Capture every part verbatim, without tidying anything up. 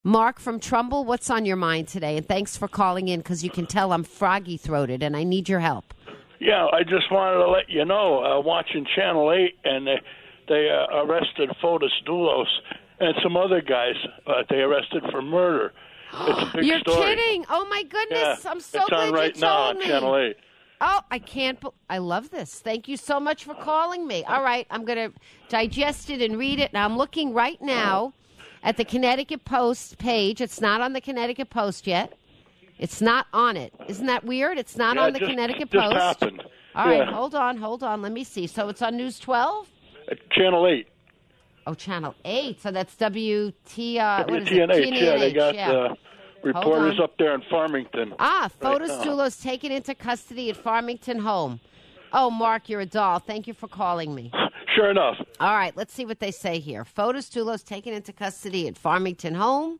Mark from Trumbull, what's on your mind today? And thanks for calling in because you can tell I'm froggy-throated and I need your help. Yeah, I just wanted to let you know, uh, watching Channel eight, and they, they uh, arrested Fotis Dulos and some other guys uh, they arrested for murder. It's a big You're story. kidding. Oh, my goodness. Yeah, I'm so it's glad on right you now told on me. Channel eight. Oh, I can't. Be- I love this. Thank you so much for calling me. All right, I'm going to digest it and read it. Now, I'm looking right now at the Connecticut Post page. It's not on the Connecticut Post yet. It's not on it. Isn't that weird? It's not Yeah, on the just, Connecticut just Post. happened. All right, yeah. hold on, hold on. Let me see. So it's on News twelve? Uh, Channel eight. Oh, Channel eight. So that's W T. Uh, what is T N H, it? yeah, they got yeah. uh, reporters up there in Farmington. Ah, Fotis right Dulos taken into custody at Farmington home. Oh, Mark, you're a doll. Thank you for calling me. Sure enough. All right, let's see what they say here. Fotis Dulos taken into custody at Farmington home.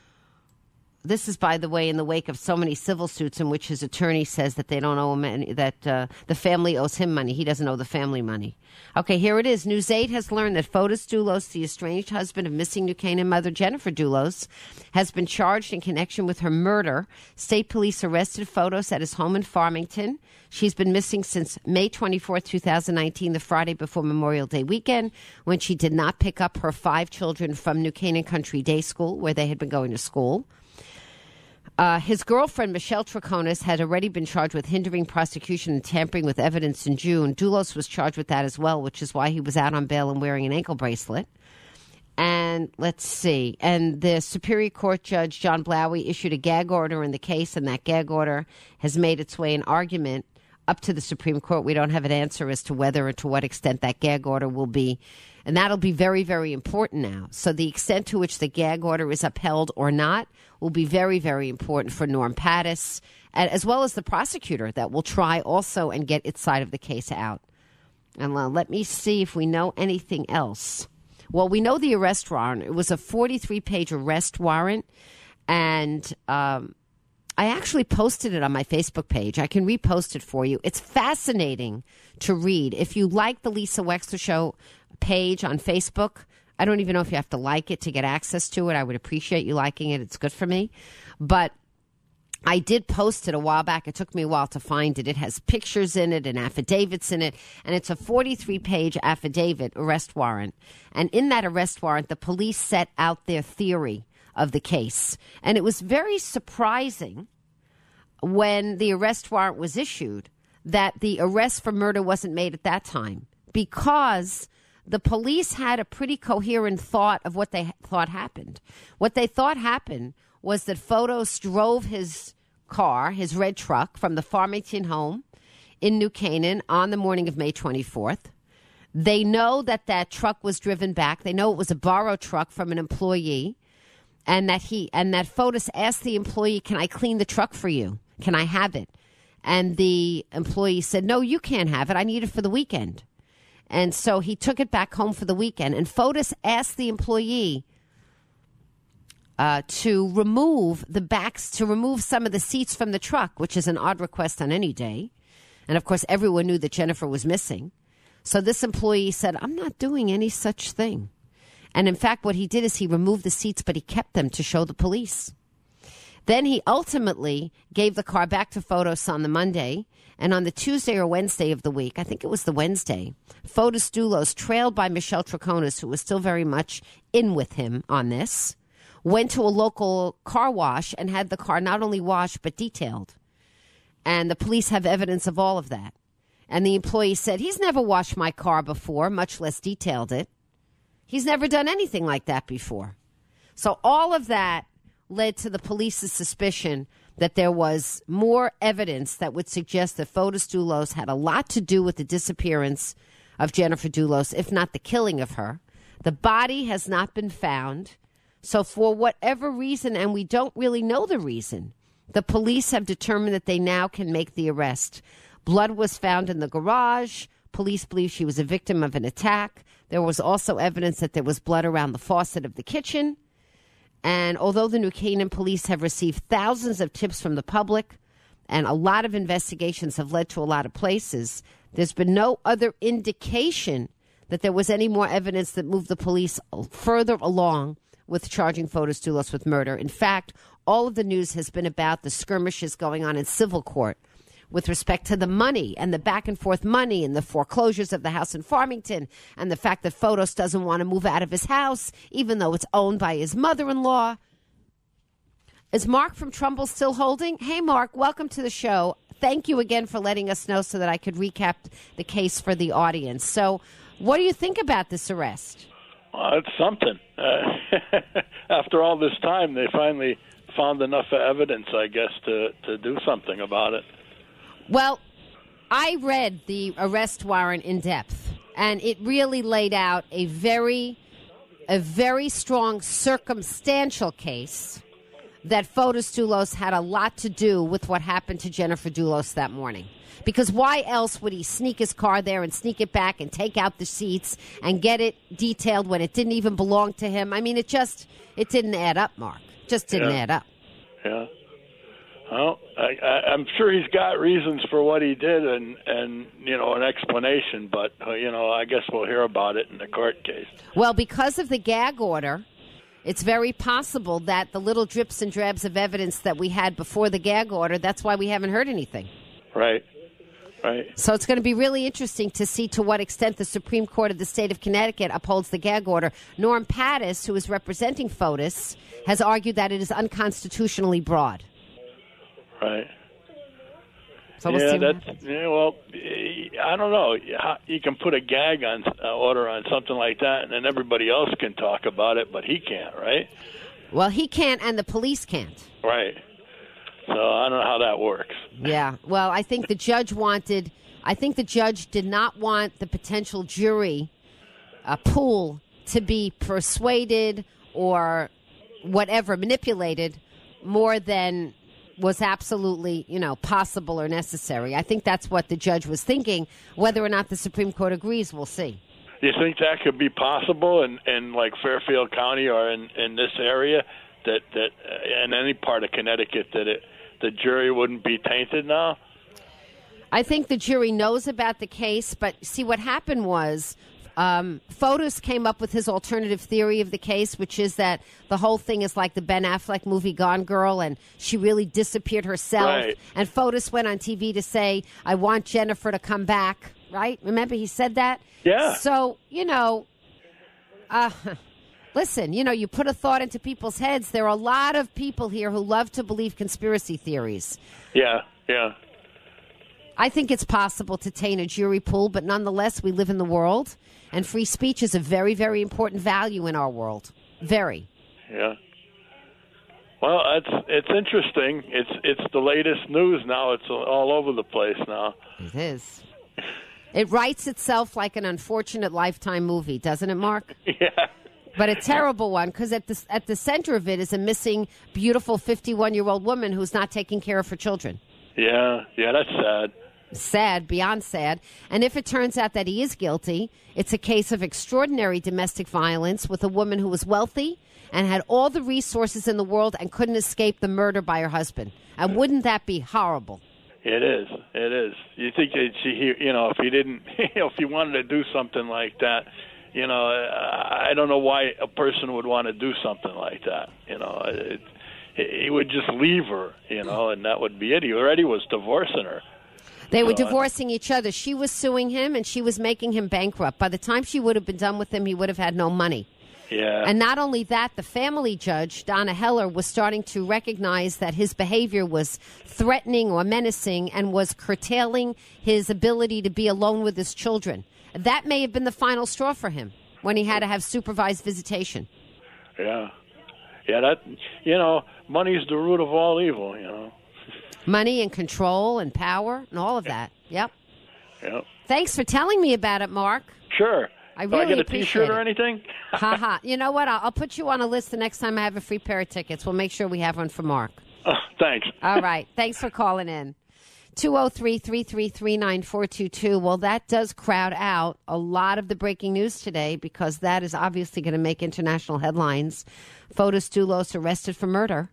This is, by the way, in the wake of so many civil suits in which his attorney says that they don't owe him any, that uh, the family owes him money. He doesn't owe the family money. Okay, here it is. News eight has learned that Fotis Dulos, the estranged husband of missing New Canaan mother Jennifer Dulos, has been charged in connection with her murder. State police arrested Fotis at his home in Farmington. She's been missing since May twenty-fourth, twenty nineteen, the Friday before Memorial Day weekend, when she did not pick up her five children from New Canaan Country Day School, where they had been going to school. Uh, his girlfriend, Michelle Troconis, had already been charged with hindering prosecution and tampering with evidence in June. Dulos was charged with that as well, which is why he was out on bail and wearing an ankle bracelet. And let's see. And the Superior Court Judge, John Blowie, issued a gag order in the case, and that gag order has made its way in argument up to the Supreme Court. We don't have an answer as to whether or to what extent that gag order will be. And that'll be very, very important now. So the extent to which the gag order is upheld or not will be very, very important for Norm Pattis, as well as the prosecutor that will try also and get its side of the case out. And uh, let me see if we know anything else. Well, we know the arrest warrant. It was a forty-three page arrest warrant, and um, I actually posted it on my Facebook page. I can repost it for you. It's fascinating to read. If you like the Lisa Wexler Show page on Facebook, I don't even know if you have to like it to get access to it. I would appreciate you liking it. It's good for me. But I did post it a while back. It took me a while to find it. It has pictures in it and affidavits in it. And it's a forty-three page affidavit arrest warrant. And in that arrest warrant, the police set out their theory of the case. And it was very surprising when the arrest warrant was issued that the arrest for murder wasn't made at that time, because the police had a pretty coherent thought of what they thought happened. What they thought happened was that Fotis drove his car, his red truck, from the Farmington home in New Canaan on the morning of May twenty-fourth. They know that that truck was driven back. They know it was a borrowed truck from an employee, and that he and that Fotis asked the employee, "Can I clean the truck for you? Can I have it?" And the employee said, "No, you can't have it. I need it for the weekend." And so he took it back home for the weekend. And Fotis asked the employee uh, to remove the backs, to remove some of the seats from the truck, which is an odd request on any day. And, of course, everyone knew that Jennifer was missing. So this employee said, "I'm not doing any such thing." And, in fact, what he did is he removed the seats, but he kept them to show the police. Then he ultimately gave the car back to Fotis on the Monday. And on the Tuesday or Wednesday of the week, I think it was the Wednesday, Fotis Dulos, trailed by Michelle Troconis, who was still very much in with him on this, went to a local car wash and had the car not only washed but detailed. And the police have evidence of all of that. And the employee said, "He's never washed my car before, much less detailed it. He's never done anything like that before." So all of that led to the police's suspicion that there was more evidence that would suggest that Fotis Dulos had a lot to do with the disappearance of Jennifer Dulos, if not the killing of her. The body has not been found. So for whatever reason, and we don't really know the reason, the police have determined that they now can make the arrest. Blood was found in the garage. Police believe she was a victim of an attack. There was also evidence that there was blood around the faucet of the kitchen. And although the New Canaan police have received thousands of tips from the public and a lot of investigations have led to a lot of places, there's been no other indication that there was any more evidence that moved the police further along with charging Fotis Dulos with murder. In fact, all of the news has been about the skirmishes going on in civil court with respect to the money and the back and forth money and the foreclosures of the house in Farmington and the fact that Fotis doesn't want to move out of his house, even though it's owned by his mother-in-law. Is Mark from Trumbull still holding? Hey, Mark, welcome to the show. Thank you again for letting us know so that I could recap the case for the audience. So what do you think about this arrest? Well, it's something. Uh, after all this time, they finally found enough evidence, I guess, to, to do something about it. Well, I read the arrest warrant in depth, and it really laid out a very, a very strong circumstantial case that Fotis Dulos had a lot to do with what happened to Jennifer Dulos that morning. Because why else would he sneak his car there and sneak it back and take out the seats and get it detailed when it didn't even belong to him? I mean, it just, it didn't add up, Mark. Just didn't yeah. add up. Yeah. Well, I, I, I'm sure he's got reasons for what he did and, and, you know, an explanation, but, uh, you know, I guess we'll hear about it in the court case. Well, because of the gag order, it's very possible that the little drips and drabs of evidence that we had before the gag order, that's why we haven't heard anything. Right, right. So it's going to be really interesting to see to what extent the Supreme Court of the state of Connecticut upholds the gag order. Norm Pattis, who is representing Fotis, has argued that it is unconstitutionally broad. Right. So we'll yeah, see what that's, happens. yeah, well, I don't know. You can put a gag on uh, order on something like that, and then everybody else can talk about it, but he can't, right? Well, he can't, and the police can't. Right. So I don't know how that works. Yeah. Well, I think the judge wanted, I think the judge did not want the potential jury uh, pool to be persuaded or whatever, manipulated more than was absolutely, you know, possible or necessary. I think that's what the judge was thinking. Whether or not the Supreme Court agrees, we'll see. Do you think that could be possible in, in like Fairfield County or in, in this area, that, that uh, in any part of Connecticut, that it, the jury wouldn't be tainted now? I think the jury knows about the case, but see, what happened was um, Fotis came up with his alternative theory of the case, which is that the whole thing is like the Ben Affleck movie Gone Girl, and she really disappeared herself. Right. And Fotis went on T V to say, I want Jennifer to come back, right? Remember he said that? Yeah. So, you know, uh, listen, you know, you put a thought into people's heads. There are a lot of people here who love to believe conspiracy theories. Yeah, yeah. I think it's possible to taint a jury pool, but nonetheless, we live in the world, and free speech is a very, very important value in our world. Very. Yeah. Well, it's it's interesting. It's it's the latest news now. It's all over the place now. It is. It writes itself like an unfortunate Lifetime movie, doesn't it, Mark? Yeah. But a terrible one, because at the, at the center of it is a missing, beautiful fifty-one-year-old woman who's not taking care of her children. Yeah, yeah, that's sad. Sad, beyond sad. And if it turns out that he is guilty, it's a case of extraordinary domestic violence with a woman who was wealthy and had all the resources in the world and couldn't escape the murder by her husband. And wouldn't that be horrible? It is. It is. You think that she, you know, if he didn't, you know, if he wanted to do something like that, you know, I don't know why a person would want to do something like that. You know, it, he would just leave her, you know, and that would be it. He already was divorcing her. They were divorcing each other. She was suing him, and she was making him bankrupt. By the time she would have been done with him, he would have had no money. Yeah. And not only that, the family judge, Donna Heller, was starting to recognize that his behavior was threatening or menacing and was curtailing his ability to be alone with his children. That may have been the final straw for him when he had to have supervised visitation. Yeah. Yeah, that, you know, money's the root of all evil, you know. Money and control and power and all of that. Yep. Yep. Thanks for telling me about it, Mark. Sure. I Do really I get a appreciate T-shirt it. or anything? Ha ha. You know what? I'll, I'll put you on a list the next time I have a free pair of tickets. We'll make sure we have one for Mark. Oh, thanks. All right. Thanks for calling in. two oh three, three three three, nine four two two. Well, that does crowd out a lot of the breaking news today because that is obviously going to make international headlines. Fotis Dulos arrested for murder.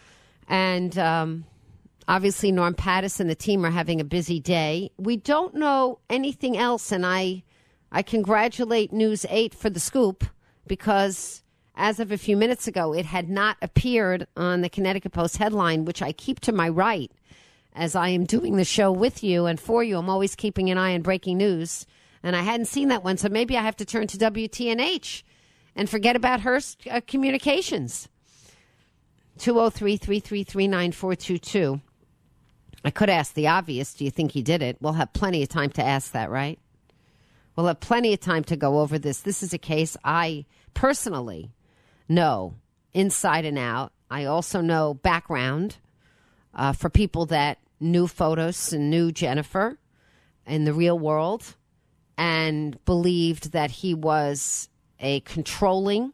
And um, obviously Norm Pattis and the team are having a busy day. We don't know anything else, and I, I congratulate News eight for the scoop because as of a few minutes ago, it had not appeared on the Connecticut Post headline, which I keep to my right as I am doing the show with you and for you. I'm always keeping an eye on breaking news, and I hadn't seen that one, so maybe I have to turn to W T N H and forget about Hearst uh, Communications. two oh three, three three three, nine four two two. I could ask the obvious, do you think he did it? We'll have plenty of time to ask that, right? We'll have plenty of time to go over this. This is a case I personally know inside and out. I also know background uh, for people that knew Fotis and knew Jennifer in the real world and believed that he was a controlling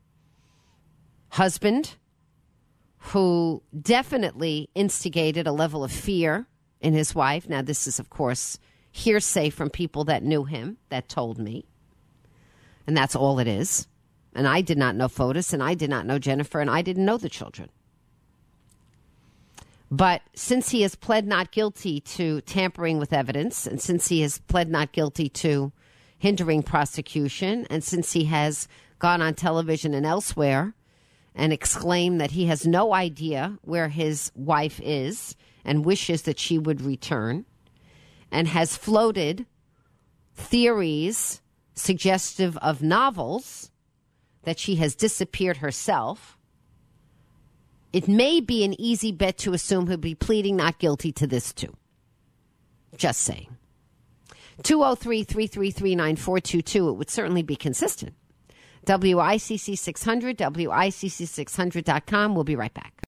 husband who definitely instigated a level of fear in his wife. Now, this is, of course, hearsay from people that knew him, that told me. And that's all it is. And I did not know Fotis, and I did not know Jennifer, and I didn't know the children. But since he has pled not guilty to tampering with evidence, and since he has pled not guilty to hindering prosecution, and since he has gone on television and elsewhere and exclaimed that he has no idea where his wife is and wishes that she would return, and has floated theories suggestive of novels that she has disappeared herself, it may be an easy bet to assume he'll be pleading not guilty to this too. Just saying. two oh three, three three three, nine four two two. It would certainly be consistent. W I C C six hundred, W I C C six hundred dot com. We'll be right back.